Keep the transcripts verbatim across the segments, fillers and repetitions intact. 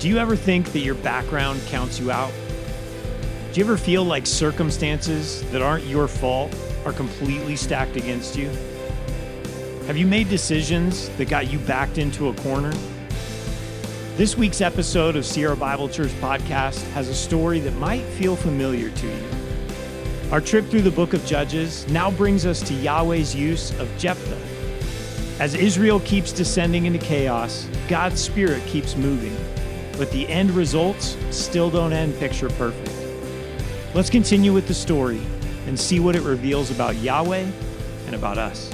Do you ever think that your background counts you out? Do you ever feel like circumstances that aren't your fault are completely stacked against you? Have you made decisions that got you backed into a corner? This week's episode of Sierra Bible Church Podcast has a story that might feel familiar to you. Our trip through the book of Judges now brings us to Yahweh's use of Jephthah. As Israel keeps descending into chaos, God's Spirit keeps moving, but the end results still don't end picture perfect. Let's continue with the story and see what it reveals about Yahweh and about us.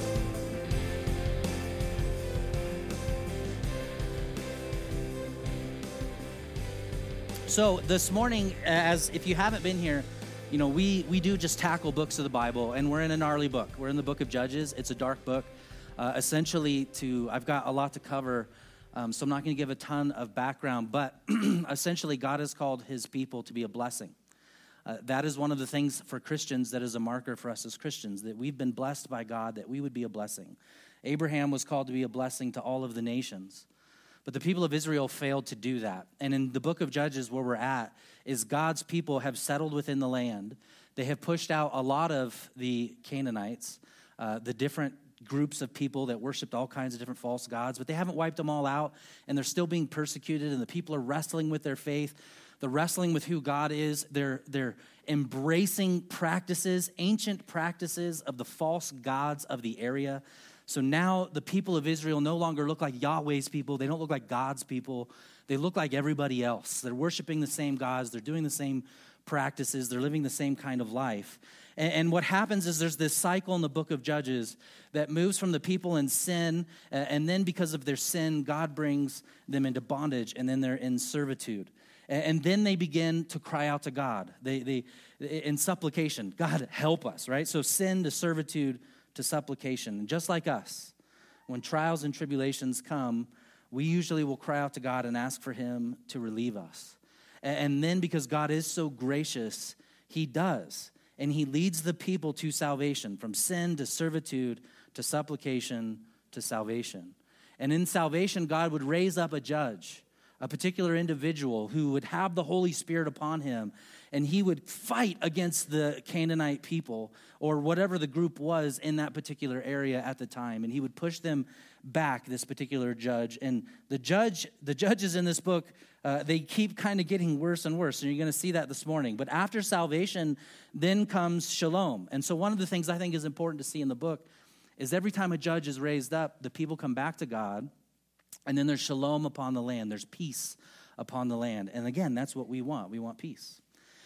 So this morning, as if you haven't been here, you know, we, we do just tackle books of the Bible, and we're in a gnarly book. We're in the book of Judges. It's a dark book. Uh, essentially, to I've got a lot to cover, um, so I'm not going to give a ton of background, but essentially God has called his people to be a blessing. Uh, that is one of the things for Christians that is a marker for us as Christians, that we've been blessed by God, that we would be a blessing. Abraham was called to be a blessing to all of the nations. But the people of Israel failed to do that. And in the book of Judges, where we're at, is God's people have settled within the land. They have pushed out a lot of the Canaanites, uh, the different groups of people that worshiped all kinds of different false gods, but they haven't wiped them all out, and they're still being persecuted, and the people are wrestling with their faith. They're wrestling with who God is. They're, they're embracing practices, ancient practices of the false gods of the area. So now the people of Israel no longer look like Yahweh's people. They don't look like God's people. They look like everybody else. They're worshiping the same gods. They're doing the same practices. They're living the same kind of life. And, and what happens is there's this cycle in the book of Judges that moves from the people in sin, uh, and then because of their sin, God brings them into bondage, and then they're in servitude. And, and then they begin to cry out to God. They, they in supplication, God, help us, right? So sin to servitude to supplication. And just like us, when trials and tribulations come, we usually will cry out to God and ask for him to relieve us. And, and then because God is so gracious, he does. And he leads the people to salvation, from sin to servitude to supplication to salvation. And in salvation, God would raise up a judge, a particular individual who would have the Holy Spirit upon him, and he would fight against the Canaanite people or whatever the group was in that particular area at the time, and he would push them back, this particular judge. And the judge, the judges in this book, uh, they keep kind of getting worse and worse, and you're going to see that this morning. But after salvation, then comes shalom. And so one of the things I think is important to see in the book is every time a judge is raised up, the people come back to God, and then there's shalom upon the land. There's peace upon the land. And again, that's what we want. We want peace.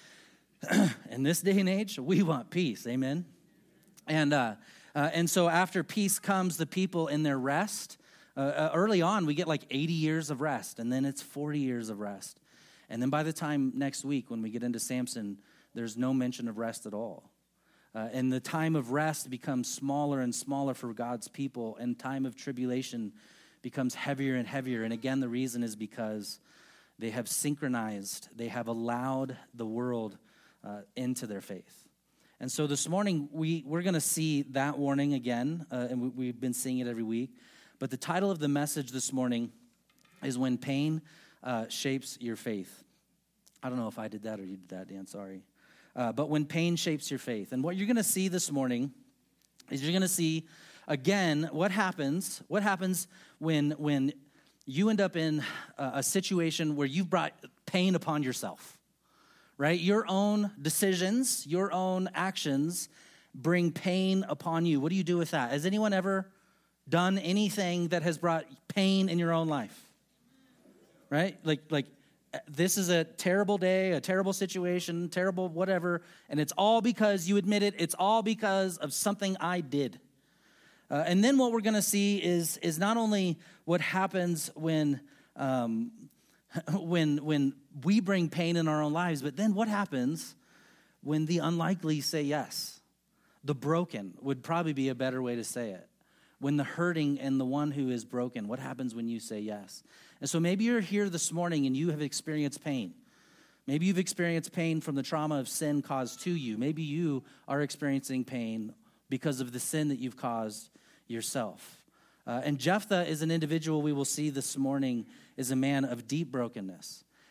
In this day and age, we want peace. Amen? And uh, uh, and so after peace comes the people in their rest. Uh, uh, early on, we get like eighty years of rest, and then it's forty years of rest. And then by the time next week, when we get into Samson, there's no mention of rest at all. Uh, and the time of rest becomes smaller and smaller for God's people, and time of tribulation becomes heavier and heavier. And again, the reason is because they have synchronized, they have allowed the world uh, into their faith. And so this morning, we, we're going to see that warning again, uh, and we, we've been seeing it every week. But the title of the message this morning is When Pain uh, Shapes Your Faith. I don't know if I did that or you did that, Dan, sorry. Uh, but when pain shapes your faith. And what you're going to see this morning is you're going to see, again, what happens, what happens when, when you end up in a, a situation where you've brought pain upon yourself, right? Your own decisions, your own actions bring pain upon you. What do you do with that? Has anyone ever done anything that has brought pain in your own life? Right? Like, like this is a terrible day, a terrible situation, terrible whatever, and it's all because you admit it. It's all because of something I did. Uh, and then what we're going to see is is not only what happens when um, when when we bring pain in our own lives, but then what happens when the unlikely say yes. The broken would probably be a better way to say it. When the hurting and the one who is broken, what happens when you say yes? And so maybe you're here this morning and you have experienced pain. Maybe you've experienced pain from the trauma of sin caused to you. Maybe you are experiencing pain because of the sin that you've caused yourself. Uh, and Jephthah is an individual we will see this morning is a man of deep brokenness.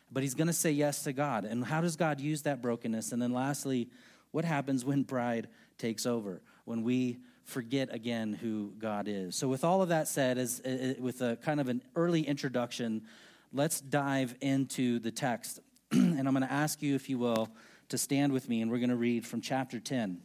but he's going to say yes to God. And how does God use that brokenness? And then lastly, what happens when pride takes over, when we forget again who God is? So with all of that said, as uh, with a kind of an early introduction, let's dive into the text. And I'm going to ask you, if you will, to stand with me, and we're going to read from chapter ten.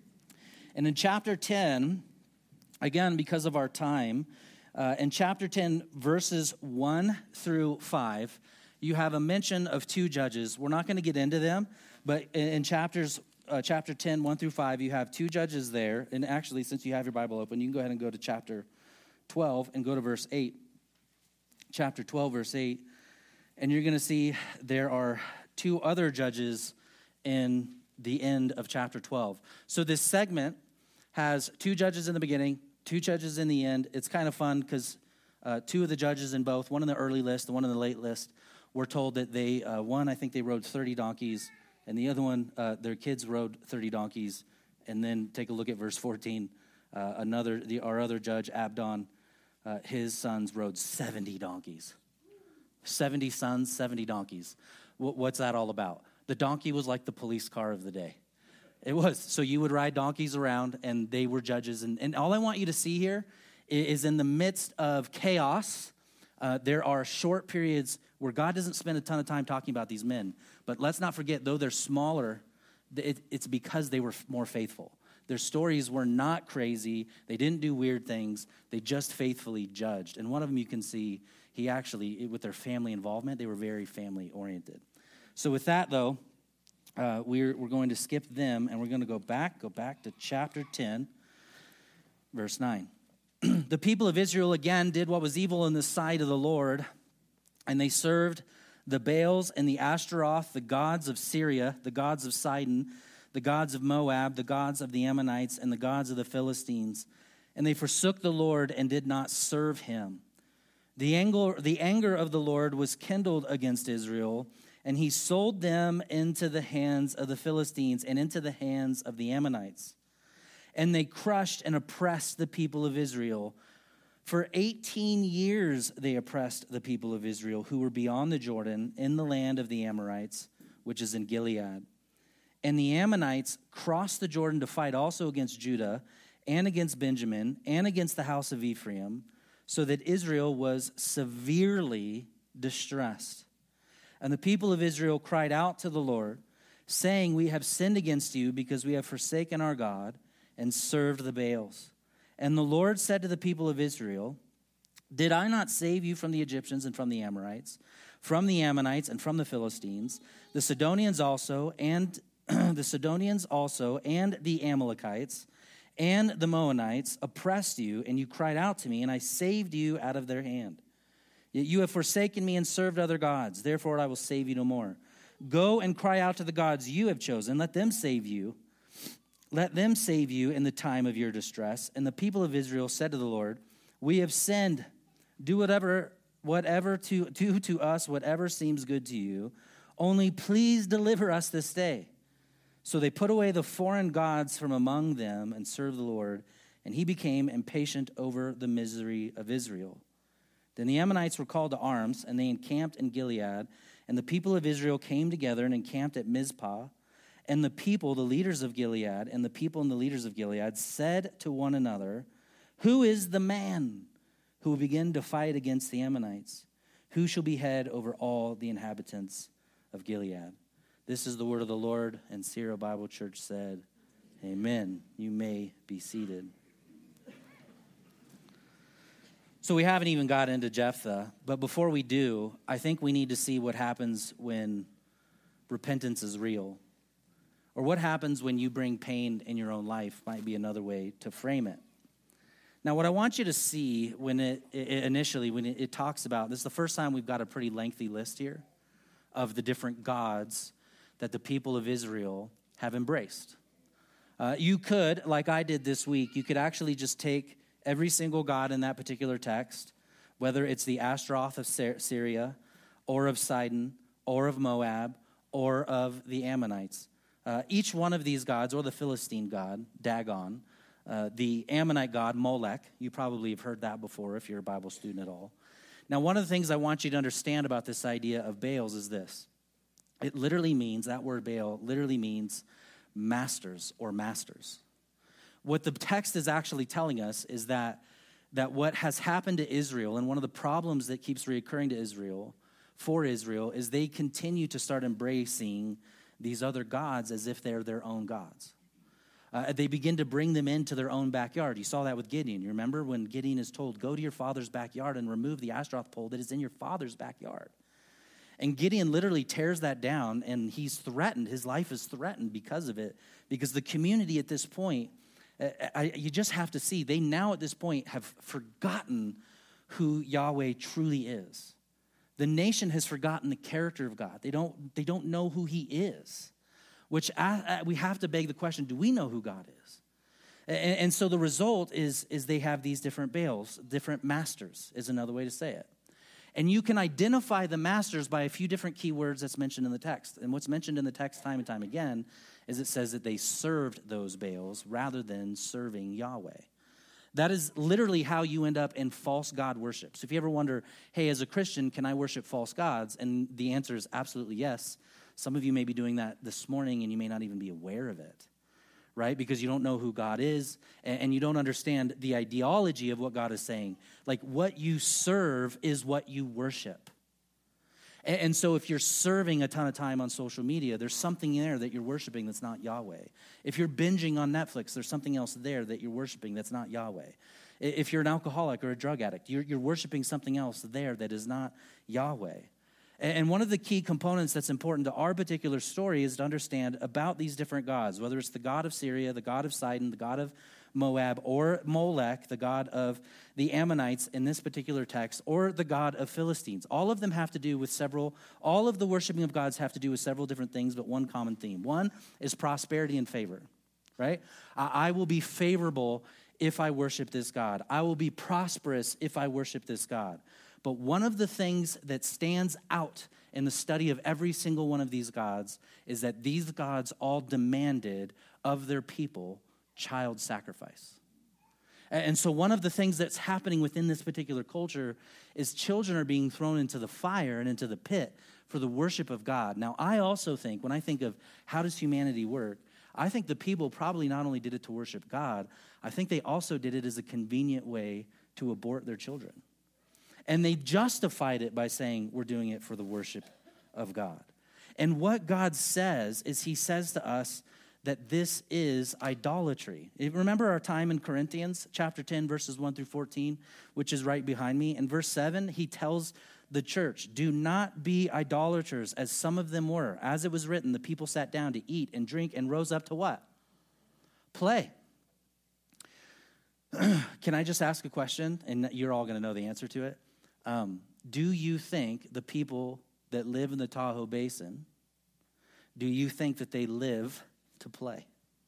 And in chapter ten, again, because of our time, uh, in chapter ten, verses one through five, you have a mention of two judges. We're not going to get into them, but in, in chapters uh, chapter ten, one through five, you have two judges there. And actually, since you have your Bible open, you can go ahead and go to chapter twelve and go to verse eight. Chapter twelve, verse eight. And you're going to see there are two other judges in the end of chapter twelve. So this segment has two judges in the beginning, two judges in the end. It's kind of fun because uh, two of the judges in both, one in the early list, the one in the late list, were told that they, uh, one, I think they rode thirty donkeys, and the other one, uh, their kids rode thirty donkeys. And then take a look at verse fourteen. Uh, another, the, our other judge, Abdon, uh, his sons rode seventy donkeys. seventy sons, seventy donkeys. W- what's that all about? The donkey was like the police car of the day. It was. So you would ride donkeys around, and they were judges. And, and all I want you to see here is in the midst of chaos, uh, there are short periods where God doesn't spend a ton of time talking about these men. But let's not forget, though they're smaller, it, it's because they were more faithful. Their stories were not crazy. They didn't do weird things. They just faithfully judged. And one of them you can see, he actually, with their family involvement, they were very family-oriented. So with that, though, uh, we're, we're going to skip them, and we're going to go back, go back to chapter ten, verse nine. The people of Israel again did what was evil in the sight of the Lord, and they served the Baals and the Ashtaroth, the gods of Syria, the gods of Sidon, the gods of Moab, the gods of the Ammonites, and the gods of the Philistines. And they forsook the Lord and did not serve him. The anger, the anger of the Lord was kindled against Israel, and he sold them into the hands of the Philistines and into the hands of the Ammonites. And they crushed and oppressed the people of Israel. For eighteen years they oppressed the people of Israel who were beyond the Jordan in the land of the Amorites, which is in Gilead. And the Ammonites crossed the Jordan to fight also against Judah and against Benjamin and against the house of Ephraim, so that Israel was severely distressed. And the people of Israel cried out to the Lord, saying, "We have sinned against you because we have forsaken our God and served the Baals." And the Lord said to the people of Israel, "Did I not save you from the Egyptians and from the Amorites, from the Ammonites and from the Philistines, the Sidonians also, and the Sidonians also, and the Amalekites, and the Moabites oppressed you, and you cried out to me, and I saved you out of their hand. Yet you have forsaken me and served other gods. Therefore I will save you no more. Go and cry out to the gods you have chosen. Let them save you. Let them save you in the time of your distress." And the people of Israel said to the Lord, "We have sinned. Do whatever, whatever to do to us whatever seems good to you. Only please deliver us this day." So they put away the foreign gods from among them and served the Lord, and he became impatient over the misery of Israel. Then the Ammonites were called to arms, and they encamped in Gilead, and the people of Israel came together and encamped at Mizpah. And the people, the leaders of Gilead, and the people and the leaders of Gilead said to one another, "Who is the man who will begin to fight against the Ammonites? Who shall be head over all the inhabitants of Gilead?" This is the word of the Lord, and Sierra Bible Church said, amen. You may be seated. So we haven't even got into Jephthah, but before we do, I think we need to see what happens when repentance is real. Or what happens when you bring pain in your own life might be another way to frame it. Now, what I want you to see when it, it initially, when it, it talks about, this is the first time we've got a pretty lengthy list here of the different gods that the people of Israel have embraced. Uh, you could, like I did this week, you could actually just take every single god in that particular text, whether it's the Ashtaroth of Syria, or of Sidon, or of Moab, or of the Ammonites. Uh, each one of these gods, or the Philistine god, Dagon, uh, the Ammonite god, Molech, you probably have heard that before if you're a Bible student at all. Now, one of the things I want you to understand about this idea of Baals is this. It literally means, that word Baal literally means masters or masters. What the text is actually telling us is that, that what has happened to Israel, and one of the problems that keeps reoccurring to Israel, for Israel, is they continue to start embracing these other gods as if they're their own gods. Uh, they begin to bring them into their own backyard. You saw that with Gideon. You remember when Gideon is told, go to your father's backyard and remove the Ashtaroth pole that is in your father's backyard. And Gideon literally tears that down, and he's threatened. His life is threatened because of it, because the community at this point, uh, I, you just have to see, they now at this point have forgotten who Yahweh truly is. The nation has forgotten the character of God. They don't, they don't know who he is. Which I, I, we have to beg the question, do we know who God is? And, and so the result is, is they have these different Baals, different masters is another way to say it. And you can identify the masters by a few different key words that's mentioned in the text. And what's mentioned in the text time and time again is it says that they served those Baals rather than serving Yahweh. That is literally how you end up in false God worship. So if you ever wonder, hey, as a Christian, can I worship false gods? And the answer is absolutely yes. Some of you may be doing that this morning and you may not even be aware of it, right? Because you don't know who God is and you don't understand the ideology of what God is saying. Like what you serve is what you worship. And so if you're serving a ton of time on social media, there's something there that you're worshiping that's not Yahweh. If you're binging on Netflix, there's something else there that you're worshiping that's not Yahweh. If you're an alcoholic or a drug addict, you're, you're worshiping something else there that is not Yahweh. And one of the key components that's important to our particular story is to understand about these different gods, whether it's the god of Syria, the god of Sidon, the god of Moab, or Molech, the god of the Ammonites in this particular text, or the god of Philistines. All of them have to do with several, all of the worshiping of gods have to do with several different things, but one common theme. One is prosperity and favor, right? I will be favorable if I worship this God. I will be prosperous if I worship this God. But one of the things that stands out in the study of every single one of these gods is that these gods all demanded of their people child sacrifice. And so one of the things that's happening within this particular culture is children are being thrown into the fire and into the pit for the worship of God. Now, I also think, when I think of how does humanity work, I think the people probably not only did it to worship God, I think they also did it as a convenient way to abort their children. And they justified it by saying, we're doing it for the worship of God. And what God says is he says to us that this is idolatry. Remember our time in Corinthians chapter ten, verses one through fourteen, which is right behind me. In verse seven, he tells the church, do not be idolaters as some of them were. As it was written, the people sat down to eat and drink and rose up to what? Play. Can I just ask a question? And you're all going to know the answer to it. Um, do you think the people that live in the Tahoe Basin, do you think that they live to play?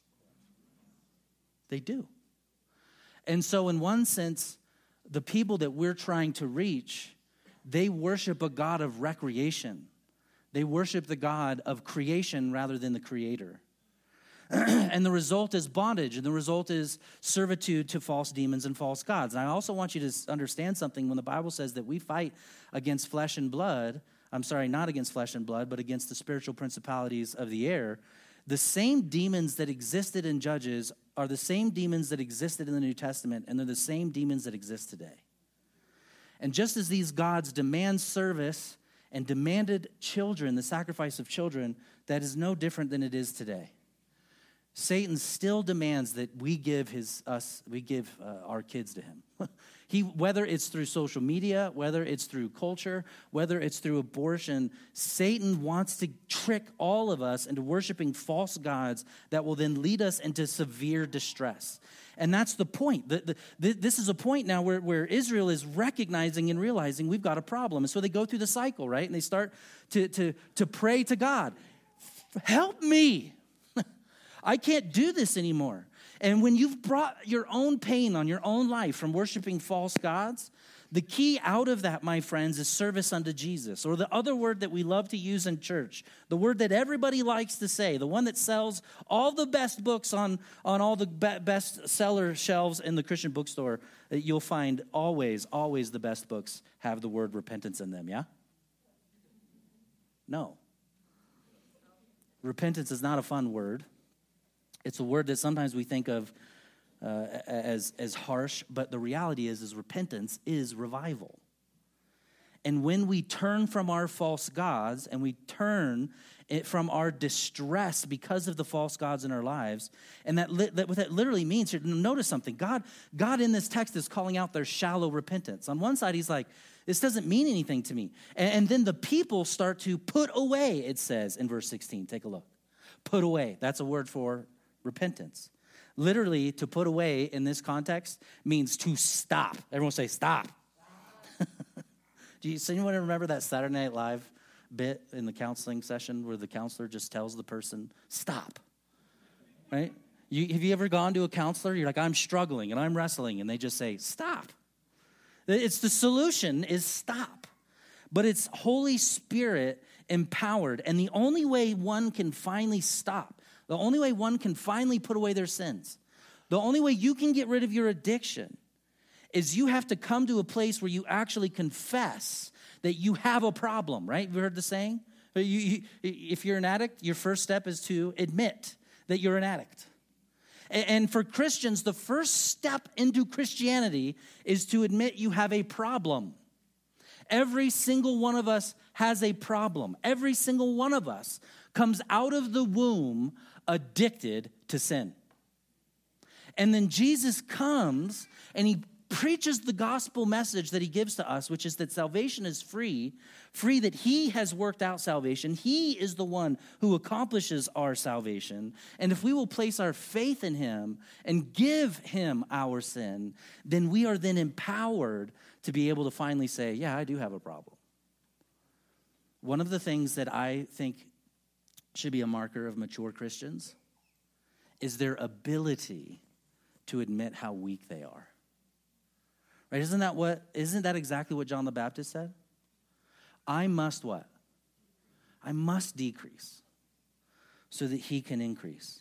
They do. And so in one sense, the people that we're trying to reach, they worship a God of recreation. They worship the God of creation rather than the creator. And the result is bondage, and the result is servitude to false demons and false gods. And I also want you to understand something. When the Bible says that we fight against flesh and blood, I'm sorry, not against flesh and blood, but against the spiritual principalities of the air, the same demons that existed in Judges are the same demons that existed in the New Testament, and they're the same demons that exist today. And just as these gods demand service and demanded children, the sacrifice of children, that is no different than it is today. Satan still demands that we give his us we give uh, our kids to him. He, whether it's through social media, whether it's through culture, whether it's through abortion, Satan wants to trick all of us into worshiping false gods that will then lead us into severe distress. And that's the point. The, the, the, this is a point now where, where Israel is recognizing and realizing we've got a problem. And so they go through the cycle, right? And they start to, to, to pray to God. Help me. I can't do this anymore. And when you've brought your own pain on your own life from worshiping false gods, The key out of that, my friends, is service unto Jesus, or the other word that we love to use in church, the word that everybody likes to say, the one that sells all the best books on, on all the be- best seller shelves in the Christian bookstore. You'll find always, always the best books have the word repentance in them, yeah? No. Repentance is not a fun word. It's a word that sometimes we think of uh, as, as harsh, but the reality is, is repentance is revival. And when we turn from our false gods and we turn it from our distress because of the false gods in our lives, and that, li- that what that literally means here, notice something. God, God in this text is calling out their shallow repentance. On one side, he's like, this doesn't mean anything to me. And, and then the people start to put away, it says in verse sixteen. Take a look. Put away. That's a word for repentance. Literally, to put away in this context means to stop. Everyone say, stop. Do you, does anyone remember that Saturday Night Live bit in the counseling session where the counselor just tells the person, stop, right? You, have you ever gone to a counselor? You're like, I'm struggling and I'm wrestling, and they just say, stop. It's the solution is stop. But it's Holy Spirit empowered, and the only way one can finally stop, the only way one can finally put away their sins, the only way you can get rid of your addiction is you have to come to a place where you actually confess that you have a problem, right? You heard the saying? You, you, if you're an addict, your first step is to admit that you're an addict. And, and for Christians, the first step into Christianity is to admit you have a problem. Every single one of us has a problem. Every single one of us comes out of the womb addicted to sin. And then Jesus comes and he preaches the gospel message that he gives to us, which is that salvation is free, free that he has worked out salvation. He is the one who accomplishes our salvation. And if we will place our faith in him and give him our sin, then we are then empowered to be able to finally say, yeah, I do have a problem. One of the things that I think should be a marker of mature Christians is their ability to admit how weak they are. Right? Isn't that what, isn't that exactly what John the Baptist said? I must what? I must decrease so that he can increase.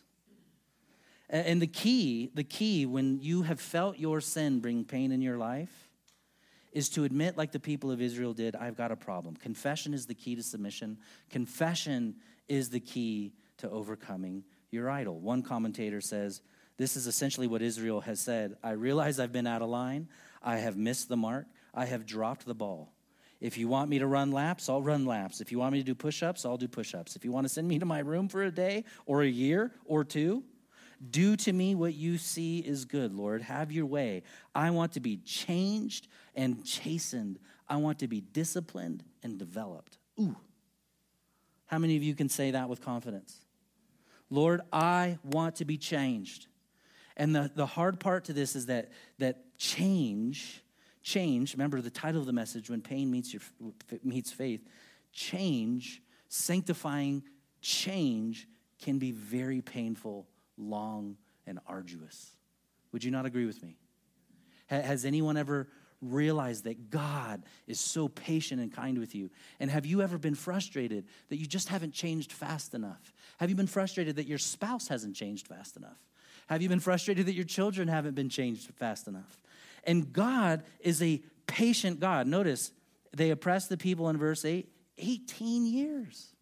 And the key, the key when you have felt your sin bring pain in your life is to admit, like the people of Israel did, I've got a problem. Confession is the key to submission. Confession is the key to overcoming your idol. One commentator says, this is essentially what Israel has said. I realize I've been out of line. I have missed the mark. I have dropped the ball. If you want me to run laps, I'll run laps. If you want me to do push-ups, I'll do push-ups. If you want to send me to my room for a day or a year or two, do to me what you see is good, Lord. Have your way. I want to be changed and chastened. I want to be disciplined and developed. Ooh. How many of you can say that with confidence? Lord, I want to be changed. And the, the hard part to this is that, that change, change, remember the title of the message, when pain meets, your, meets faith, change, sanctifying change can be very painful, long, and arduous. Would you not agree with me? Has anyone ever realized that God is so patient and kind with you? And have you ever been frustrated that you just haven't changed fast enough? Have you been frustrated that your spouse hasn't changed fast enough? Have you been frustrated that your children haven't been changed fast enough? And God is a patient God. Notice, they oppressed the people in verse eight, eighteen years.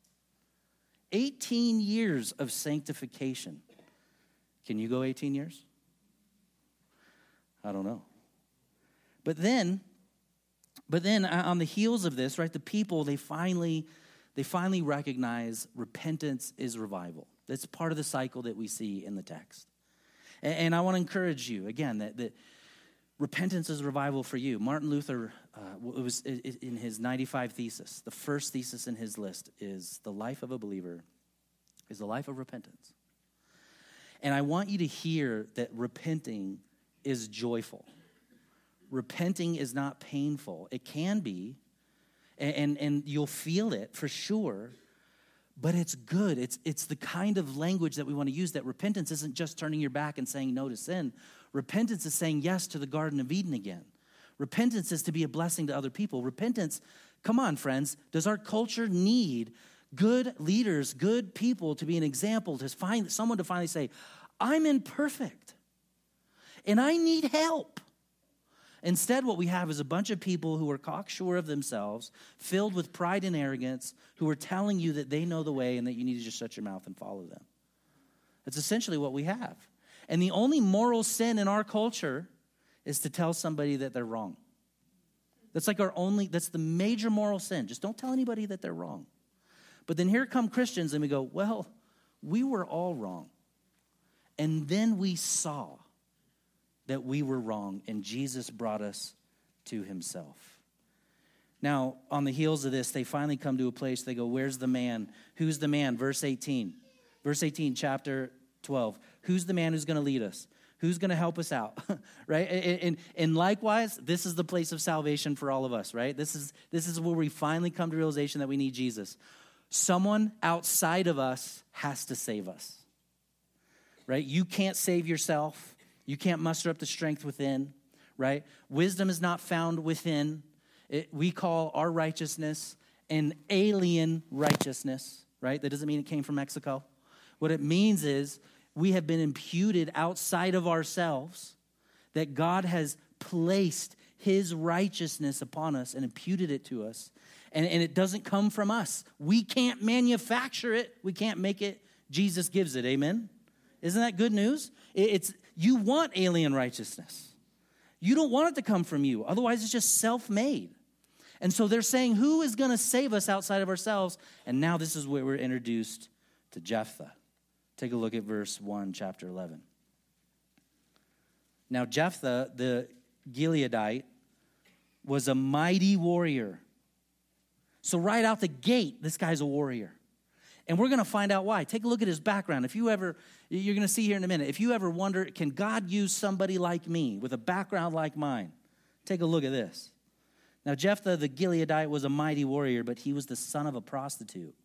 eighteen years of sanctification. Can you go eighteen years? I don't know. But then, but then on the heels of this, right, the people, they finally, they finally recognize repentance is revival. That's part of the cycle that we see in the text. And, and I want to encourage you, again, that, that repentance is revival for you. Martin Luther, uh, it was in his ninety-five thesis, the first thesis in his list is the life of a believer is the life of repentance. And I want you to hear that repenting is joyful. Repenting is not painful. It can be, and, and, and you'll feel it for sure, but it's good. It's, it's the kind of language that we want to use, that repentance isn't just turning your back and saying no to sin. Repentance is saying yes to the Garden of Eden again. Repentance is to be a blessing to other people. Repentance, come on, friends, does our culture need good leaders, good people to be an example, to find someone to finally say, I'm imperfect and I need help? Instead, what we have is a bunch of people who are cocksure of themselves, filled with pride and arrogance, who are telling you that they know the way and that you need to just shut your mouth and follow them. That's essentially what we have. And the only moral sin in our culture is to tell somebody that they're wrong. That's like our only, that's the major moral sin. Just don't tell anybody that they're wrong. But then here come Christians and we go, well, we were all wrong. And then we saw that we were wrong, and Jesus brought us to himself. Now, on the heels of this, they finally come to a place, they go, where's the man? Who's the man? Verse eighteen. Verse eighteen, chapter twelve. Who's the man who's going to lead us? Who's going to help us out, right? And, and, and likewise, this is the place of salvation for all of us, right? This is, this is where we finally come to realization that we need Jesus. Someone outside of us has to save us, right? You can't save yourself. You can't muster up the strength within, right? Wisdom is not found within. It, we call our righteousness an alien righteousness, right? That doesn't mean it came from Mexico. What it means is we have been imputed outside of ourselves, that God has placed his righteousness upon us and imputed it to us. And, and it doesn't come from us. We can't manufacture it. We can't make it. Jesus gives it, amen? Isn't that good news? It, it's you want alien righteousness. You don't want it to come from you. Otherwise, it's just self-made. And so they're saying, who is going to save us outside of ourselves? And now this is where we're introduced to Jephthah. Take a look at verse one, chapter eleven. Now, Jephthah, the Gileadite, was a mighty warrior. So right out the gate, this guy's a warrior. And we're going to find out why. Take a look at his background. If you ever, you're going to see here in a minute, if you ever wonder, can God use somebody like me with a background like mine? Take a look at this. Now, Jephthah the Gileadite was a mighty warrior, but he was the son of a prostitute.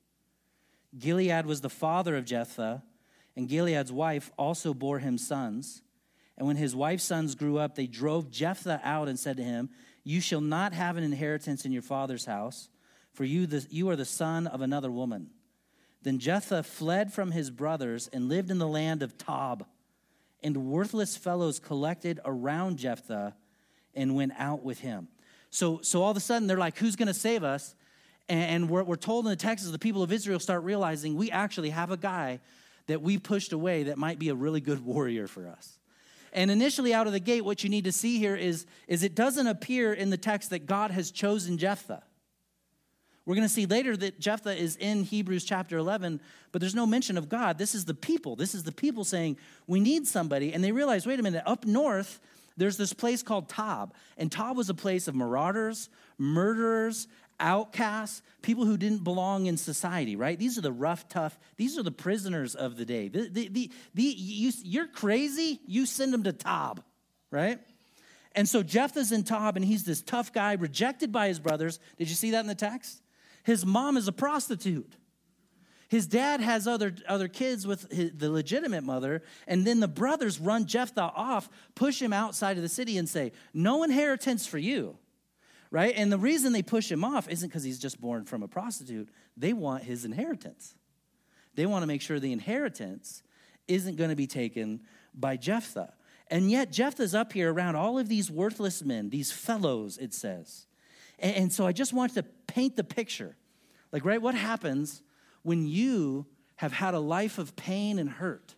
Gilead was the father of Jephthah, and Gilead's wife also bore him sons. And when his wife's sons grew up, they drove Jephthah out and said to him, you shall not have an inheritance in your father's house, for you, the, you are the son of another woman. Then Jephthah fled from his brothers and lived in the land of Tob. And worthless fellows collected around Jephthah and went out with him. So, so all of a sudden, they're like, who's going to save us? And we're, we're told in the text as the people of Israel start realizing we actually have a guy that we pushed away that might be a really good warrior for us. And initially out of the gate, what you need to see here is, is it doesn't appear in the text that God has chosen Jephthah. We're going to see later that Jephthah is in Hebrews chapter eleven, but there's no mention of God. This is the people. This is the people saying, we need somebody. And they realize, wait a minute, up north, there's this place called Tob. And Tob was a place of marauders, murderers, outcasts, people who didn't belong in society, right? These are the rough, tough, these are the prisoners of the day. The, the, the, the, you, you're crazy, you send them to Tob, right? And so Jephthah's in Tob, and he's this tough guy, rejected by his brothers. Did you see that in the text? His mom is a prostitute. His dad has other, other kids with his, the legitimate mother, and then the brothers run Jephthah off, push him outside of the city and say, no inheritance for you, right? And the reason they push him off isn't because he's just born from a prostitute. They want his inheritance. They want to make sure the inheritance isn't going to be taken by Jephthah. And yet Jephthah's up here around all of these worthless men, these fellows, it says. And, and so I just want to paint the picture. Like, right, what happens when you have had a life of pain and hurt?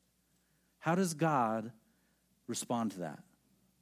How does God respond to that?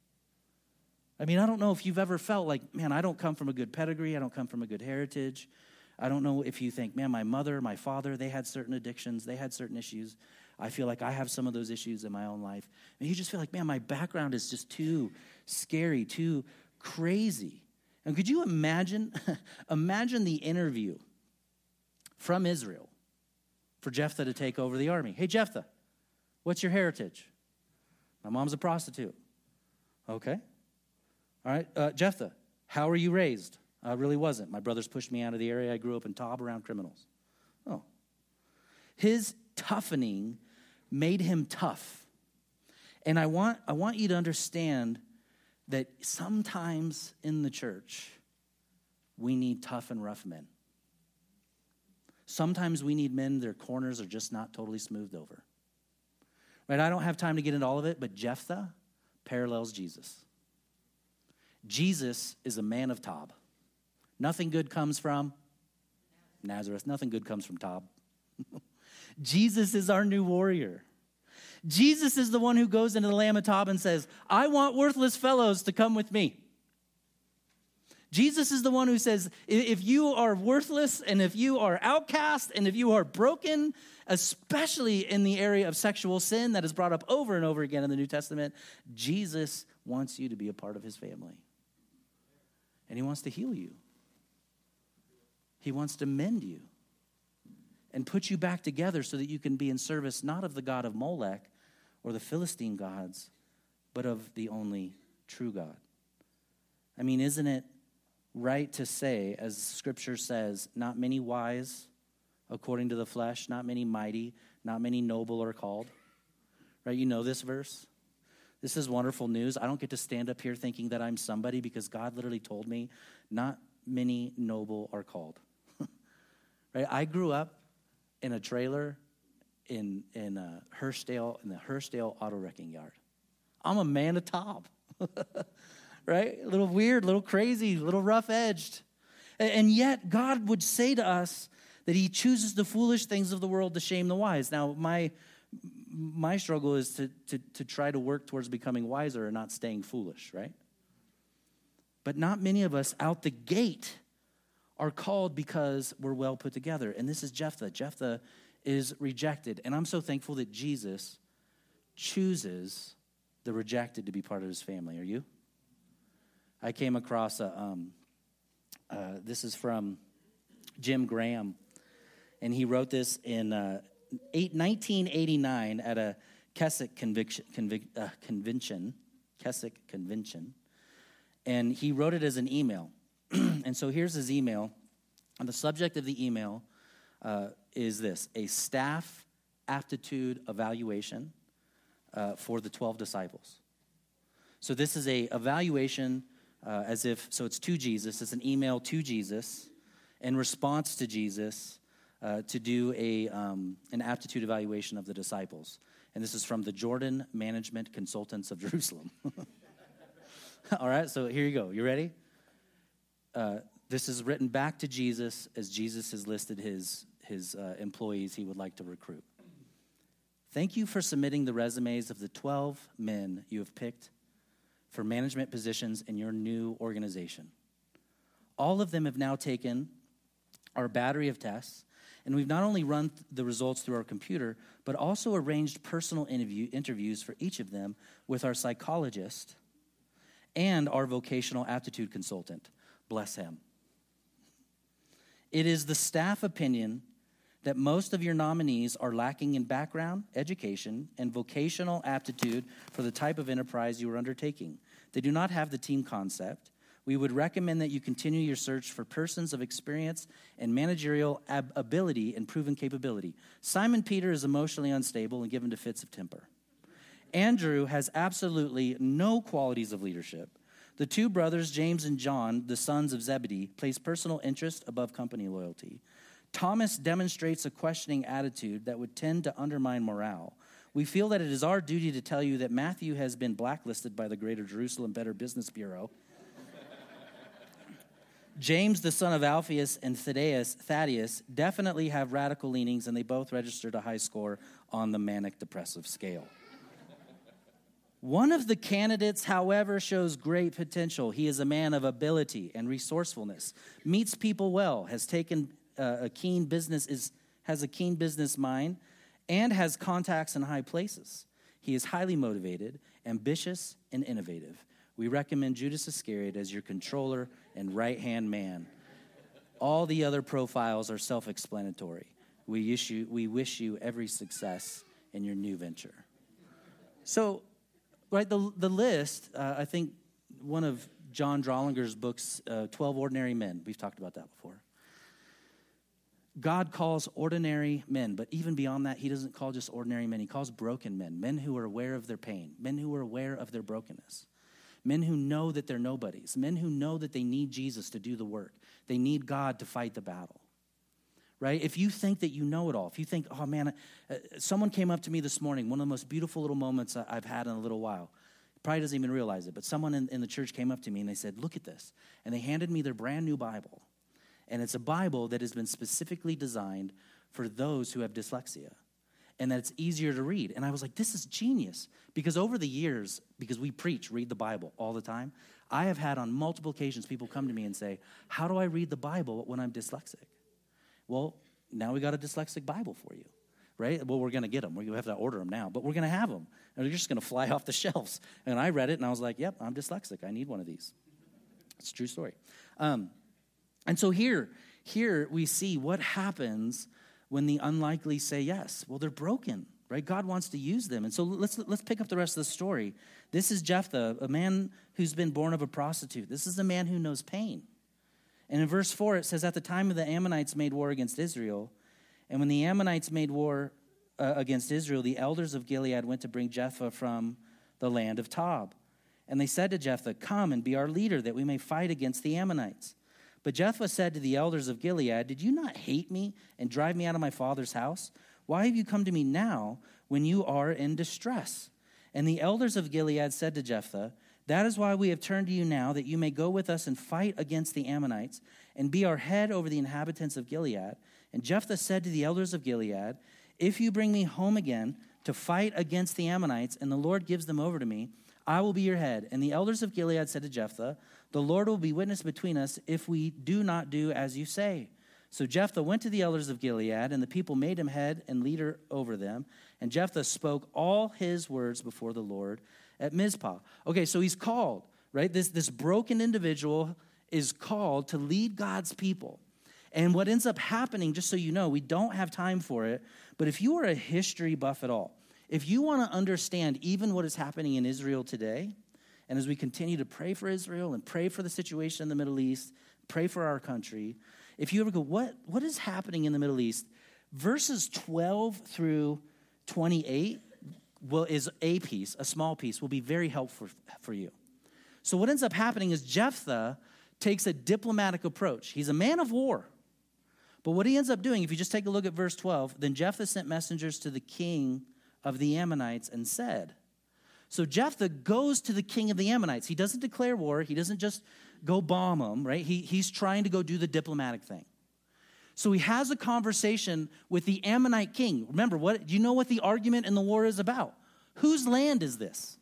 I mean, I don't know if you've ever felt like, man, I don't come from a good pedigree. I don't come from a good heritage. I don't know if you think, man, my mother, my father, they had certain addictions. They had certain issues. I feel like I have some of those issues in my own life. And you just feel like, man, my background is just too scary, too crazy. And could you imagine, imagine the interview from Israel for Jephthah to take over the army. Hey, Jephthah, what's your heritage? My mom's a prostitute. Okay. All right. Uh, Jephthah, how were you raised? I really wasn't. My brothers pushed me out of the area. I grew up in Tob around criminals. Oh. His toughening made him tough. And I want, I want you to understand that sometimes in the church, we need tough and rough men. Sometimes we need men, their corners are just not totally smoothed over. Right? I don't have time to get into all of it, but Jephthah parallels Jesus. Jesus is a man of Tob. Nothing good comes from Nazareth. Nothing good comes from Tob. Jesus is our new warrior. Jesus is the one who goes into the Lamb of Tob and says, I want worthless fellows to come with me. Jesus is the one who says, if you are worthless and if you are outcast and if you are broken, especially in the area of sexual sin that is brought up over and over again in the New Testament, Jesus wants you to be a part of his family. And he wants to heal you. He wants to mend you and put you back together so that you can be in service not of the god of Molech or the Philistine gods, but of the only true God. I mean, isn't it right to say, as Scripture says, not many wise according to the flesh, not many mighty, not many noble are called? Right? You know this verse? This is wonderful news. I don't get to stand up here thinking that I'm somebody because God literally told me not many noble are called. Right? I grew up in a trailer in in uh, Hurstdale, in the Hurstdale Auto Wrecking Yard. I'm a man of Tob. Right? A little weird, a little crazy, a little rough-edged. And yet, God would say to us that he chooses the foolish things of the world to shame the wise. Now, my my struggle is to, to, to try to work towards becoming wiser and not staying foolish, right? But not many of us out the gate are called because we're well put together. And this is Jephthah. Jephthah is rejected. And I'm so thankful that Jesus chooses the rejected to be part of his family. Are you? I came across a, um, uh, this is from Jim Graham, and he wrote this in uh, eight, nineteen eighty-nine at a Keswick conviction, convic, uh, convention, Keswick convention, and he wrote it as an email. And so here's his email, and the subject of the email uh, is this: a staff aptitude evaluation uh, for the twelve disciples. So this is a evaluation. Uh, as if, so it's to Jesus, it's an email to Jesus in response to Jesus uh, to do a um, an aptitude evaluation of the disciples. And this is from the Jordan Management Consultants of Jerusalem. All right, so here you go. You ready? Uh, this is written back to Jesus as Jesus has listed his, his uh, employees he would like to recruit. Thank you for submitting the resumes of the twelve men you have picked for management positions in your new organization. All of them have now taken our battery of tests, and we've not only run the results through our computer, but also arranged personal interview, interviews for each of them with our psychologist and our vocational aptitude consultant. Bless him. It is the staff opinion that most of your nominees are lacking in background, education, and vocational aptitude for the type of enterprise you are undertaking. They do not have the team concept. We would recommend that you continue your search for persons of experience and managerial ab- ability and proven capability. Simon Peter is emotionally unstable and given to fits of temper. Andrew has absolutely no qualities of leadership. The two brothers, James and John, the sons of Zebedee, place personal interest above company loyalty. Thomas demonstrates a questioning attitude that would tend to undermine morale. We feel that it is our duty to tell you that Matthew has been blacklisted by the Greater Jerusalem Better Business Bureau. James, the son of Alphaeus, and Thaddeus, Thaddeus definitely have radical leanings, and they both registered a high score on the manic depressive scale. One of the candidates, however, shows great potential. He is a man of ability and resourcefulness, meets people well, has taken uh, a keen business, is has a keen business mind, and has contacts in high places. He is highly motivated, ambitious, and innovative. We recommend Judas Iscariot as your controller and right-hand man. All the other profiles are self-explanatory. We wish you, we wish you every success in your new venture. So, right, the, the list, uh, I think one of John Drawlinger's books, uh, twelve Ordinary Men, we've talked about that before. God calls ordinary men, but even beyond that, he doesn't call just ordinary men. He calls broken men, men who are aware of their pain, men who are aware of their brokenness. men who know that they're nobodies, men who know that they need Jesus to do the work. They need God to fight the battle, right? If you think that you know it all, if you think, oh man, uh, someone came up to me this morning, one of the most beautiful little moments I've had in a little while. Probably doesn't even realize it, but someone in, in the church came up to me and they said, look at this. And they handed me their brand new Bible. And it's a Bible that has been specifically designed for those who have dyslexia, and that it's easier to read. And I was like, this is genius. Because over the years, because we preach, read the Bible all the time, I have had on multiple occasions people come to me and say, how do I read the Bible when I'm dyslexic? Well, now we got a dyslexic Bible for you, right? Well, we're going to get them. We're going to have to order them now, but we're going to have them. And they're just going to fly off the shelves. And I read it, and I was like, yep, I'm dyslexic. I need one of these. It's a true story. Um, and so here, here we see what happens when the unlikely say yes. Well, they're broken, right? God wants to use them. And so let's let's pick up the rest of the story. This is Jephthah, a man who's been born of a prostitute. This is a man who knows pain. And in verse four, it says, at the time of the Ammonites made war against Israel, and when the Ammonites made war uh, against Israel, the elders of Gilead went to bring Jephthah from the land of Tob. And they said to Jephthah, come and be our leader, that we may fight against the Ammonites. But Jephthah said to the elders of Gilead, did you not hate me and drive me out of my father's house? Why have you come to me now when you are in distress? And the elders of Gilead said to Jephthah, that is why we have turned to you now, that you may go with us and fight against the Ammonites and be our head over the inhabitants of Gilead. And Jephthah said to the elders of Gilead, if you bring me home again to fight against the Ammonites and the Lord gives them over to me, I will be your head. And the elders of Gilead said to Jephthah, the Lord will be witness between us if we do not do as you say. So Jephthah went to the elders of Gilead, and the people made him head and leader over them. And Jephthah spoke all his words before the Lord at Mizpah. Okay, so he's called, right? This, this broken individual is called to lead God's people. And what ends up happening, just so you know, we don't have time for it, but if you are a history buff at all, if you want to understand even what is happening in Israel today, and as we continue to pray for Israel and pray for the situation in the Middle East, pray for our country, if you ever go, what, what is happening in the Middle East? Verses twelve through twenty-eight will, is a piece, a small piece, will be very helpful for you. So what ends up happening is Jephthah takes a diplomatic approach. He's a man of war. But what he ends up doing, if you just take a look at verse twelve, then Jephthah sent messengers to the king of the Ammonites and said, so Jephthah goes to the king of the Ammonites. He doesn't declare war. He doesn't just go bomb them, right? He, he's trying to go do the diplomatic thing. So he has a conversation with the Ammonite king. Remember, what? Do you know what the argument in the war is about? Whose land is this?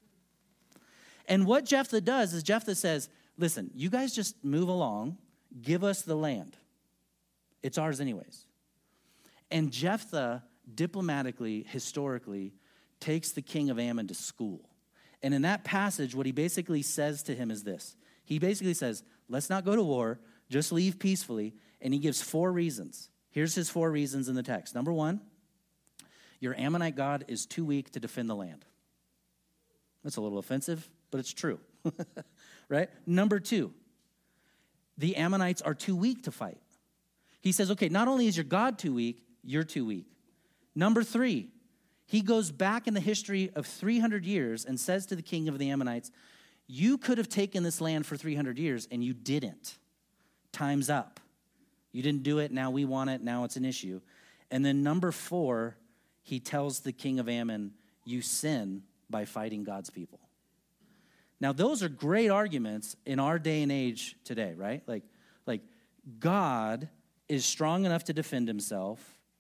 And what Jephthah does is Jephthah says, listen, you guys just move along. Give us the land. It's ours anyways. And Jephthah diplomatically, historically, takes the king of Ammon to school. And in that passage, what he basically says to him is this. He basically says, let's not go to war, just leave peacefully. And he gives four reasons. Here's his four reasons in the text. Number one, your Ammonite God is too weak to defend the land. That's a little offensive, but it's true, right? Number two, the Ammonites are too weak to fight. He says, okay, not only is your God too weak, you're too weak. Number three, he goes back in the history of three hundred years and says to the king of the Ammonites, you could have taken this land for three hundred years and you didn't. Time's up. You didn't do it, now we want it, now it's an issue. And then number four, he tells the king of Ammon, you sin by fighting God's people. Now, those are great arguments in our day and age today, right? Like, like God is strong enough to defend himself.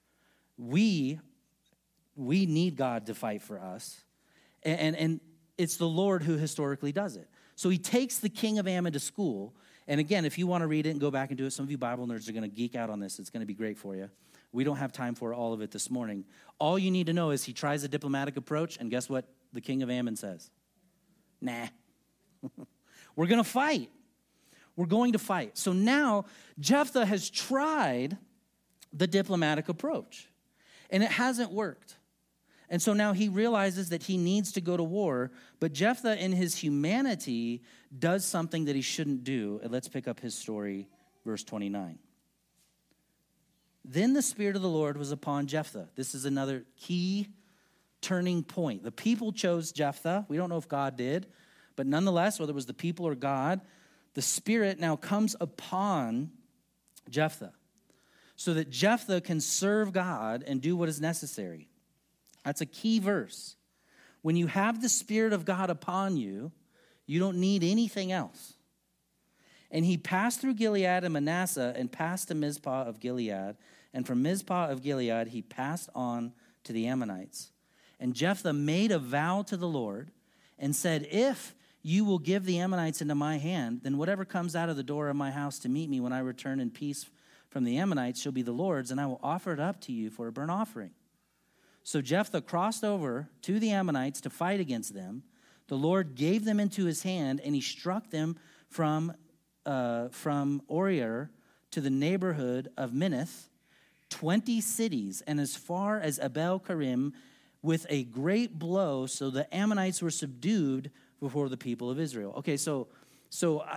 We We need God to fight for us. And, and, and it's the Lord who historically does it. So he takes the king of Ammon to school. And again, if you want to read it and go back and do it, some of you Bible nerds are going to geek out on this. It's going to be great for you. We don't have time for all of it this morning. All you need to know is he tries a diplomatic approach, and guess what the king of Ammon says? Nah. We're going to fight. We're going to fight. So now Jephthah has tried the diplomatic approach, and it hasn't worked. And so now he realizes that he needs to go to war, but Jephthah in his humanity does something that he shouldn't do. And let's pick up his story, verse twenty-nine. Then the Spirit of the Lord was upon Jephthah. This is another key turning point. The people chose Jephthah. We don't know if God did, But nonetheless, whether it was the people or God, the Spirit now comes upon Jephthah so that Jephthah can serve God and do what is necessary. That's a key verse. When you have the Spirit of God upon you, you don't need anything else. And he passed through Gilead and Manasseh and passed to Mizpah of Gilead. And from Mizpah of Gilead, he passed on to the Ammonites. And Jephthah made a vow to the Lord and said, if you will give the Ammonites into my hand, then whatever comes out of the door of my house to meet me when I return in peace from the Ammonites shall be the Lord's, and I will offer it up to you for a burnt offering. So Jephthah crossed over to the Ammonites to fight against them. The Lord gave them into his hand, and he struck them from, uh, from Orier to the neighborhood of Minnith, twenty cities, and as far as Abel Karim, with a great blow, so the Ammonites were subdued before the people of Israel. Okay, so, so, I,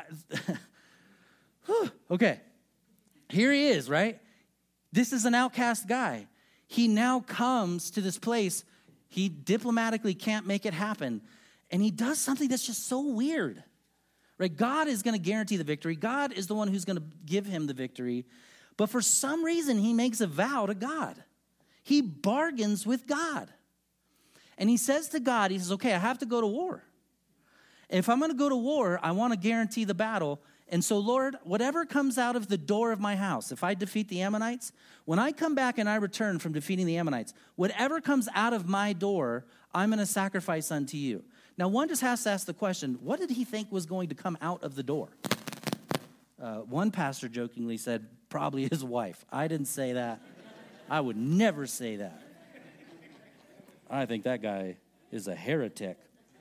okay, here he is, right? This is an outcast guy. He now comes to this place. He diplomatically can't make it happen. And he does something that's just so weird, right? God is going to guarantee the victory. God is the one who's going to give him the victory. But for some reason, he makes a vow to God. He bargains with God. And he says to God, he says, okay, I have to go to war. If I'm going to go to war, I want to guarantee the battle. And so, Lord, whatever comes out of the door of my house, if I defeat the Ammonites, when I come back and I return from defeating the Ammonites, whatever comes out of my door, I'm going to sacrifice unto you. Now, one just has to ask the question, what did he think was going to come out of the door? Uh, one pastor jokingly said, probably his wife. I didn't say that. I would never say that. I think that guy is a heretic.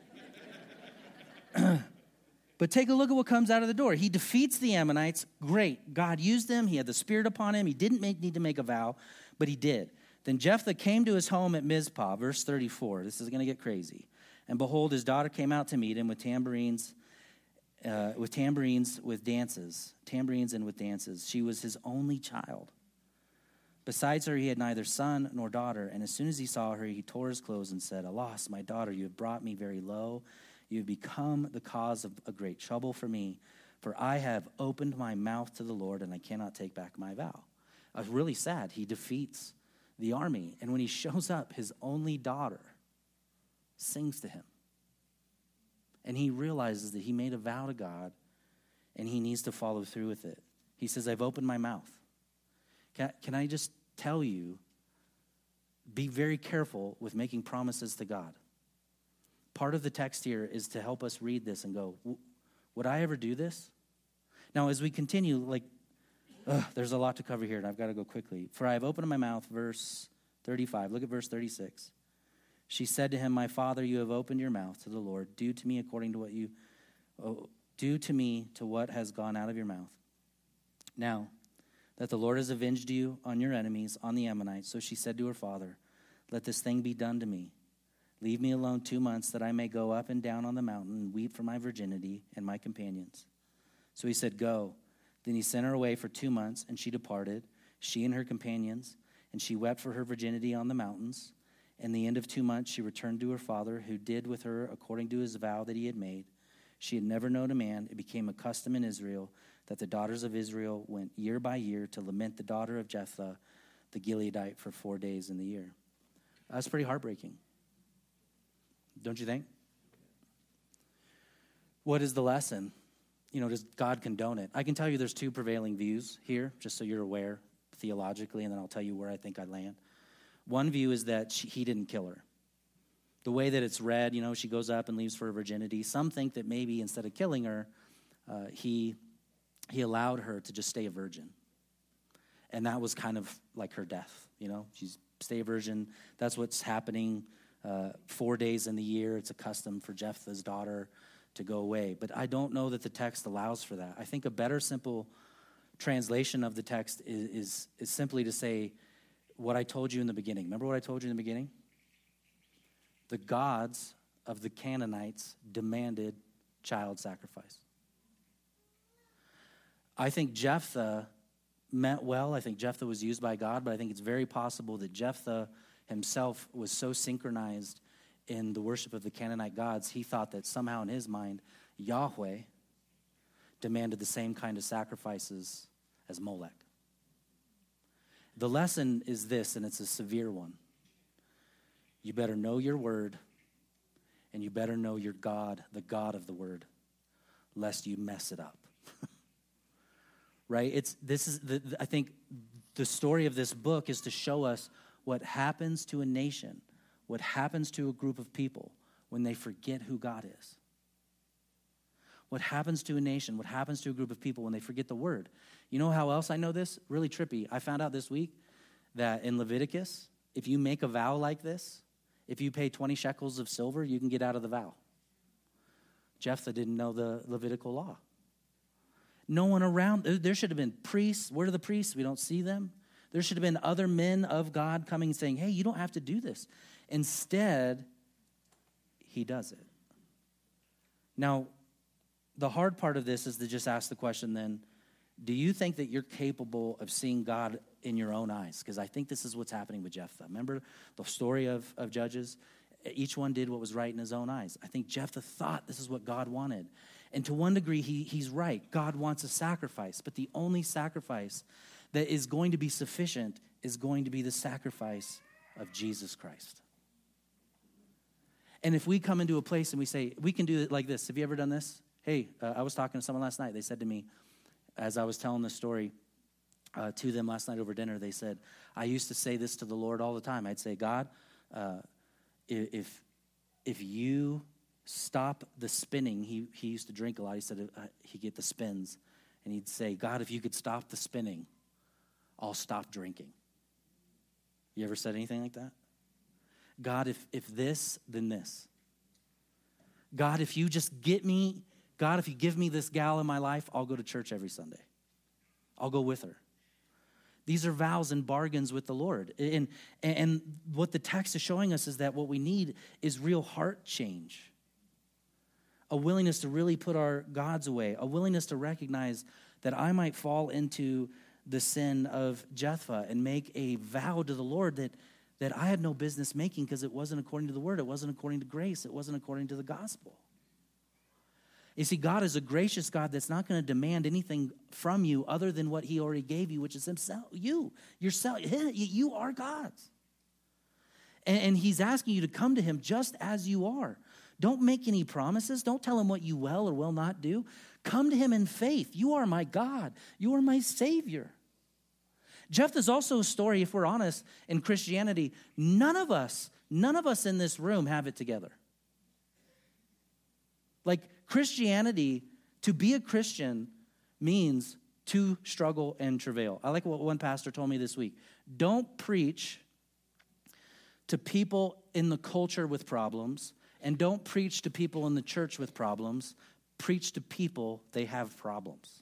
But take a look at what comes out of the door. He defeats the Ammonites. Great. God used them. He had the Spirit upon him. He didn't make, need to make a vow, but he did. Then Jephthah came to his home at Mizpah, verse thirty-four. This is going to get crazy. And behold, his daughter came out to meet him with tambourines, uh, with tambourines with dances, tambourines and with dances. She was his only child. Besides her, he had neither son nor daughter. And as soon as he saw her, he tore his clothes and said, alas, my daughter, you have brought me very low. You have become the cause of a great trouble for me, for I have opened my mouth to the Lord, and I cannot take back my vow. I was really sad. He defeats the army, and when he shows up, his only daughter sings to him. And he realizes that he made a vow to God, and he needs to follow through with it. He says, I've opened my mouth. Can, can I just tell you, be very careful with making promises to God. Part of the text here is to help us read this and go, would I ever do this? Now, as we continue, like, ugh, there's a lot to cover here, and I've got to go quickly. For I have opened my mouth, verse thirty-five. Look at verse thirty-six. She said to him, my father, you have opened your mouth to the Lord. Do to me according to what you, oh, do to me to what has gone out of your mouth. Now, that the Lord has avenged you on your enemies, on the Ammonites. So she said to her father, let this thing be done to me. Leave me alone two months that I may go up and down on the mountain and weep for my virginity and my companions. So he said, go. Then he sent her away for two months, and she departed, she and her companions, and she wept for her virginity on the mountains. In the end of two months, she returned to her father, who did with her according to his vow that he had made. She had never known a man. It became a custom in Israel that the daughters of Israel went year by year to lament the daughter of Jephthah, the Gileadite, for four days in the year. That's pretty heartbreaking. Don't you think? What is the lesson? You know, does God condone it? I can tell you there's two prevailing views here, just so you're aware theologically, and then I'll tell you where I think I land. One view is that she, he didn't kill her. The way that it's read, you know, she goes up and leaves for her virginity. Some think that maybe instead of killing her, uh, he he allowed her to just stay a virgin. And that was kind of like her death, you know. She's stay a virgin. That's what's happening uh, four days in the year. It's a custom for Jephthah's daughter to go away. But I don't know that the text allows for that. I think a better simple translation of the text is, is, is simply to say what I told you in the beginning. Remember what I told you in the beginning? The gods of the Canaanites demanded child sacrifice. I think Jephthah meant well. I think Jephthah was used by God, but I think it's very possible that Jephthah himself was so synchronized in the worship of the Canaanite gods, he thought that somehow in his mind, Yahweh demanded the same kind of sacrifices as Molech. The lesson is this, and it's a severe one. You better know your word, and you better know your God, the God of the word, lest you mess it up. Right? It's this is the, the I think the story of this book is to show us what happens to a nation, what happens to a group of people when they forget who God is. What happens to a nation, what happens to a group of people when they forget the word. You know how else I know this? Really trippy. I found out this week that in Leviticus, if you make a vow like this, if you pay twenty shekels of silver, you can get out of the vow. Jephthah didn't know the Levitical law. No one around, there should have been priests. Where are the priests? We don't see them. There should have been other men of God coming and saying, hey, you don't have to do this. Instead, he does it. Now, the hard part of this is to just ask the question then, do you think that you're capable of seeing God in your own eyes? Because I think this is what's happening with Jephthah. Remember the story of, of Judges? Each one did what was right in his own eyes. I think Jephthah thought this is what God wanted. And to one degree, he, he's right. God wants a sacrifice. But the only sacrifice that is going to be sufficient is going to be the sacrifice of Jesus Christ. And if we come into a place and we say, we can do it like this. Have you ever done this? Hey, uh, I was talking to someone last night. They said to me, as I was telling the story uh, to them last night over dinner, they said, I used to say this to the Lord all the time. I'd say, God, uh, if if you stop the spinning, he, he used to drink a lot. He said uh, he'd get the spins. And he'd say, God, if you could stop the spinning, I'll stop drinking. You ever said anything like that? God, if if this, then this. God, if you just get me, God, if you give me this gal in my life, I'll go to church every Sunday. I'll go with her. These are vows and bargains with the Lord. And, and what the text is showing us is that what we need is real heart change. A willingness to really put our gods away. A willingness to recognize that I might fall into the sin of Jephthah and make a vow to the Lord that, that I had no business making because it wasn't according to the word. It wasn't according to grace. It wasn't according to the gospel. You see, God is a gracious God that's not going to demand anything from you other than what he already gave you, which is himself, you, yourself. You are God's. And, and he's asking you to come to him just as you are. Don't make any promises. Don't tell him what you will or will not do. Come to him in faith. You are my God. You are my Savior. Jephthah is also a story, if we're honest, in Christianity. None of us, none of us in this room have it together. Like, Christianity, to be a Christian means to struggle and travail. I like what one pastor told me this week. Don't preach to people in the culture with problems, and don't preach to people in the church with problems. Preach to people, they have problems.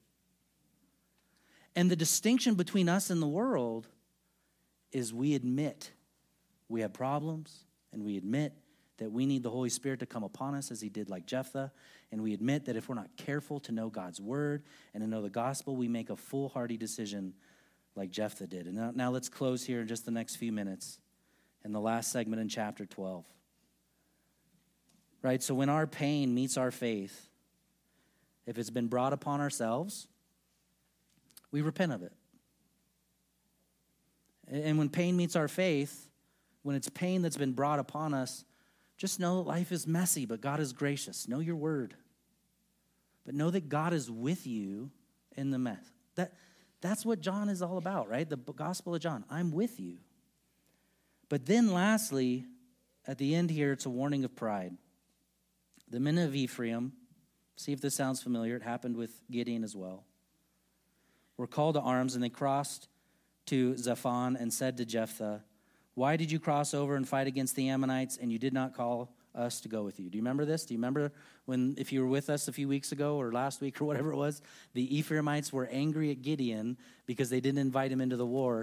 And the distinction between us and the world is we admit we have problems, and we admit that we need the Holy Spirit to come upon us as he did like Jephthah. And we admit that if we're not careful to know God's word and to know the gospel, we make a foolhardy decision like Jephthah did. And now, now let's close here in just the next few minutes in the last segment in chapter twelve. Right, so when our pain meets our faith, if it's been brought upon ourselves, we repent of it. And when pain meets our faith, when it's pain that's been brought upon us, just know that life is messy, but God is gracious. Know your word. But know that God is with you in the mess. That, that's what John is all about, right? The Gospel of John. I'm with you. But then lastly, at the end here, it's a warning of pride. The men of Ephraim, see if this sounds familiar. It happened with Gideon as well. Were called to arms, and they crossed to Zaphon and said to Jephthah, why did you cross over and fight against the Ammonites, and you did not call us to go with you? Do you remember this? Do you remember when, if you were with us a few weeks ago or last week or whatever it was, the Ephraimites were angry at Gideon because they didn't invite him into the war.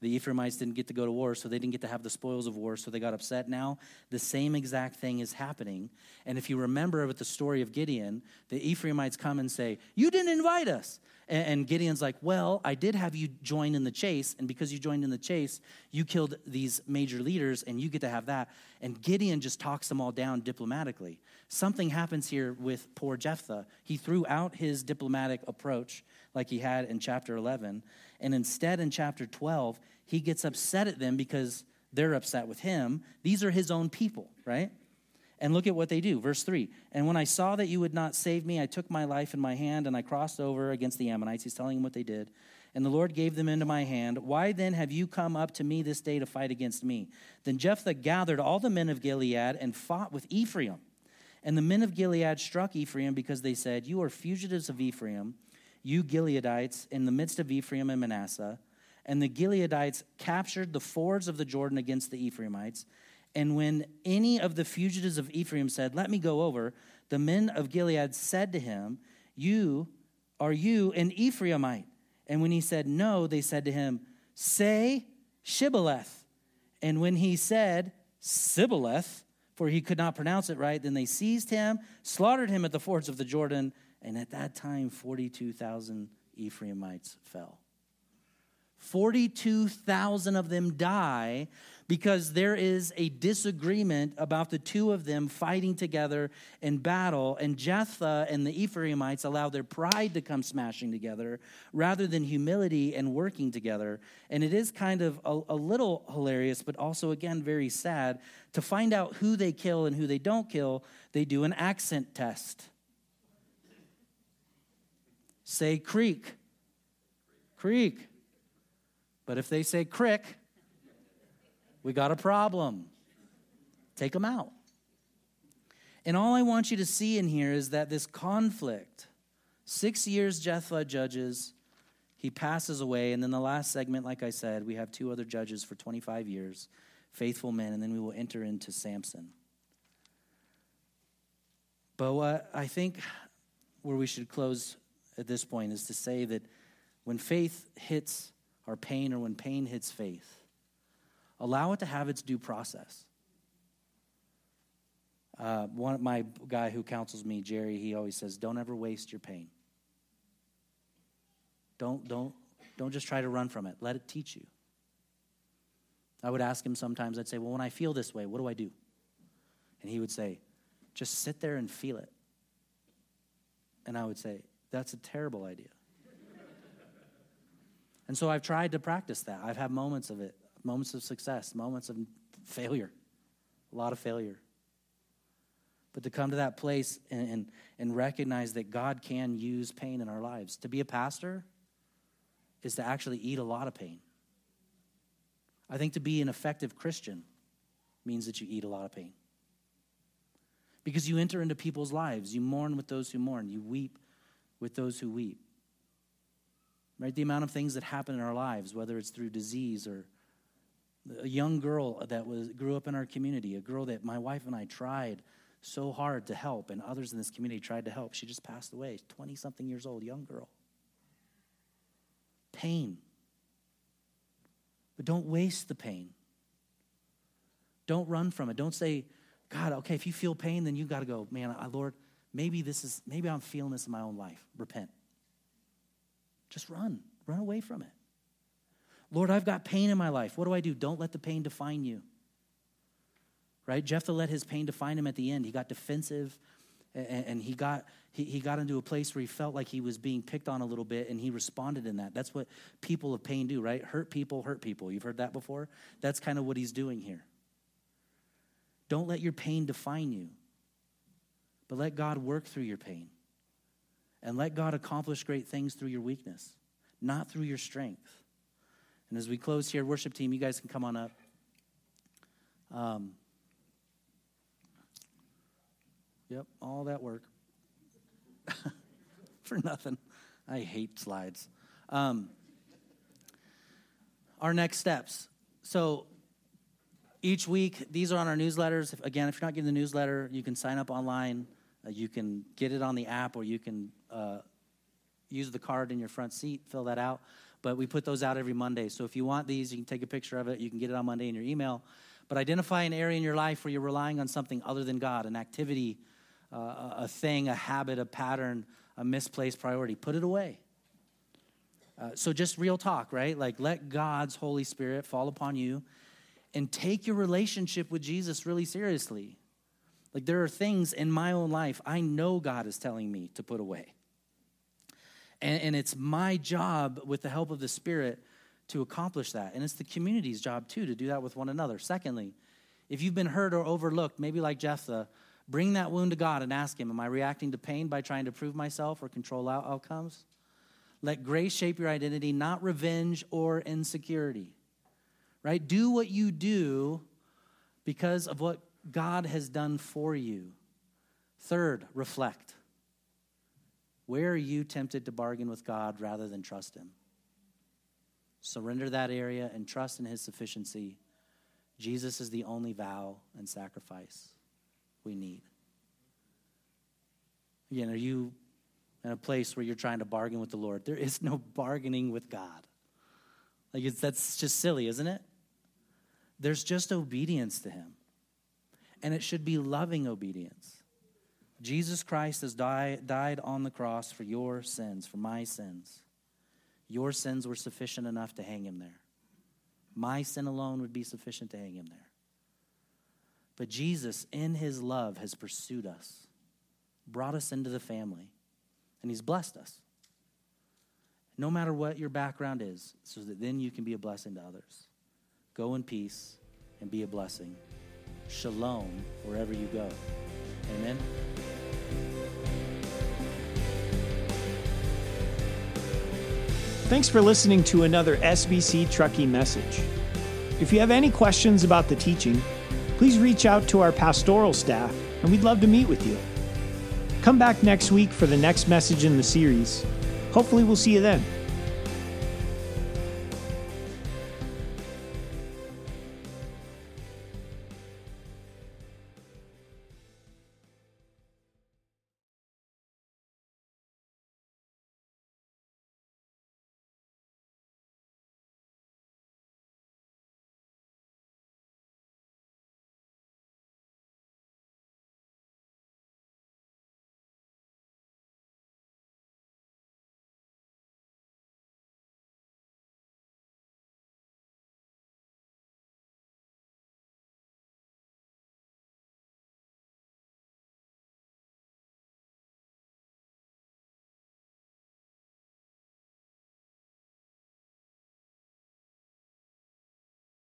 The Ephraimites didn't get to go to war, so they didn't get to have the spoils of war, so they got upset. Now the same exact thing is happening. And if you remember with the story of Gideon, the Ephraimites come and say, you didn't invite us. And Gideon's like, well, I did have you join in the chase, and because you joined in the chase, you killed these major leaders, and you get to have that. And Gideon just talks them all down diplomatically. Something happens here with poor Jephthah. He threw out his diplomatic approach like he had in chapter eleven, and instead in chapter twelve, he gets upset at them because they're upset with him. These are his own people, right? And look at what they do. Verse three, and when I saw that you would not save me, I took my life in my hand and I crossed over against the Ammonites. He's telling them what they did. And the Lord gave them into my hand. Why then have you come up to me this day to fight against me? Then Jephthah gathered all the men of Gilead and fought with Ephraim. And the men of Gilead struck Ephraim because they said, you are fugitives of Ephraim, you Gileadites, in the midst of Ephraim and Manasseh. And the Gileadites captured the fords of the Jordan against the Ephraimites. And when any of the fugitives of Ephraim said, let me go over, the men of Gilead said to him, you, are you an Ephraimite? And when he said no, they said to him, say Shibboleth. And when he said Sibboleth, for he could not pronounce it right, then they seized him, slaughtered him at the fords of the Jordan, and at that time forty-two thousand Ephraimites fell. forty-two thousand of them die because there is a disagreement about the two of them fighting together in battle, and Jephthah and the Ephraimites allow their pride to come smashing together rather than humility and working together. And it is kind of a, a little hilarious, but also, again, very sad. To find out who they kill and who they don't kill, they do an accent test. Say creek. Creek. But if they say crick, we got a problem. Take them out. And all I want you to see in here is that this conflict, six years Jephthah judges, he passes away, and then the last segment, like I said, we have two other judges for twenty-five years, faithful men, and then we will enter into Samson. But what I think where we should close at this point is to say that when faith hits our pain, or when pain hits faith, allow it to have its due process. Uh, one my guy who counsels me, Jerry, he always says, "Don't ever waste your pain. Don't don't don't just try to run from it. Let it teach you." I would ask him sometimes. I'd say, "Well, when I feel this way, what do I do?" And he would say, "Just sit there and feel it." And I would say, "That's a terrible idea." And so I've tried to practice that. I've had moments of it, moments of success, moments of failure, a lot of failure. But to come to that place and, and, and recognize that God can use pain in our lives. To be a pastor is to actually eat a lot of pain. I think to be an effective Christian means that you eat a lot of pain. Because you enter into people's lives. You mourn with those who mourn. You weep with those who weep. Right, the amount of things that happen in our lives, whether it's through disease or a young girl that was grew up in our community, a girl that my wife and I tried so hard to help, and others in this community tried to help. She just passed away, twenty-something years old, young girl. Pain. But don't waste the pain. Don't run from it. Don't say, God, okay, if you feel pain, then you got to go, man, I, Lord, maybe this is, maybe I'm feeling this in my own life. Repent. Just run. Run away from it. Lord, I've got pain in my life. What do I do? Don't let the pain define you. Right? Jephthah let his pain define him at the end. He got defensive, and, and he got he, he got into a place where he felt like he was being picked on a little bit, and he responded in that. That's what people of pain do, right? Hurt people, hurt people. You've heard that before? That's kind of what he's doing here. Don't let your pain define you, but let God work through your pain. And let God accomplish great things through your weakness, not through your strength. And as we close here, worship team, you guys can come on up. Um, yep, all that work. For nothing. I hate slides. Um, our next steps. So each week, these are on our newsletters. If, again, if you're not getting the newsletter, you can sign up online. Uh, you can get it on the app, or you can uh, use the card in your front seat, fill that out. but we put those out every Monday. So if you want these, you can take a picture of it. You can get it on Monday in your email. But identify an area in your life where you're relying on something other than God, an activity, uh, a thing, a habit, a pattern, a misplaced priority. Put it away. Uh, so just real talk, right? Like let God's Holy Spirit fall upon you and take your relationship with Jesus really seriously. Like there are things in my own life I know God is telling me to put away. And, and it's my job with the help of the Spirit to accomplish that. And it's the community's job too to do that with one another. Secondly, if you've been hurt or overlooked, maybe like Jephthah, bring that wound to God and ask him, am I reacting to pain by trying to prove myself or control out outcomes? Let grace shape your identity, not revenge or insecurity, right? Do what you do because of what God has done for you. Third, reflect. Where are you tempted to bargain with God rather than trust him? Surrender that area and trust in his sufficiency. Jesus is the only vow and sacrifice we need. Again, are you in a place where you're trying to bargain with the Lord? There is no bargaining with God. Like it's, that's just silly, isn't it? There's just obedience to him. And it should be loving obedience. Jesus Christ has died, died on the cross for your sins, for my sins. Your sins were sufficient enough to hang him there. My sin alone would be sufficient to hang him there. But Jesus, in his love, has pursued us, brought us into the family, and he's blessed us. No matter what your background is, so that then you can be a blessing to others. Go in peace and be a blessing. Shalom wherever you go. Amen. Thanks for listening to another S B C Truckee message. If you have any questions about the teaching, please reach out to our pastoral staff, and we'd love to meet with you. Come back next week for the next message in the series. Hopefully we'll see you then.